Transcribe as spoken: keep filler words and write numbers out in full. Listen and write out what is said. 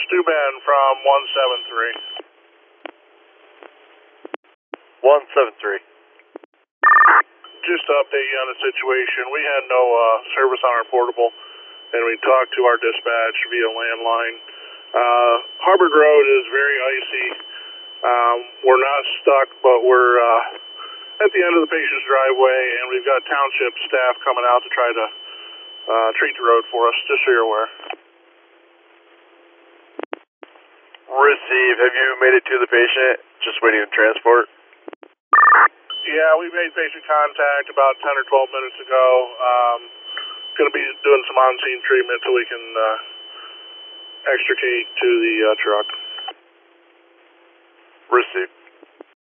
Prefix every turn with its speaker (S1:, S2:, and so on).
S1: Stu Ben from one seven three.
S2: one seven three.
S1: Just to update you on the situation, we had no uh, service on our portable, and we talked to our dispatch via landline. Uh, Harvard Road is very icy. Um, we're not stuck, but we're uh, at the end of the patient's driveway, and we've got township staff coming out to try to uh, treat the road for us, just so you're aware.
S2: Receive. Have you made it to the patient? Just waiting to transport?
S1: Yeah, we made patient contact about ten or twelve minutes ago. Um, going to be doing some on-scene treatment so we can uh, extricate to the uh, truck.
S2: Receive.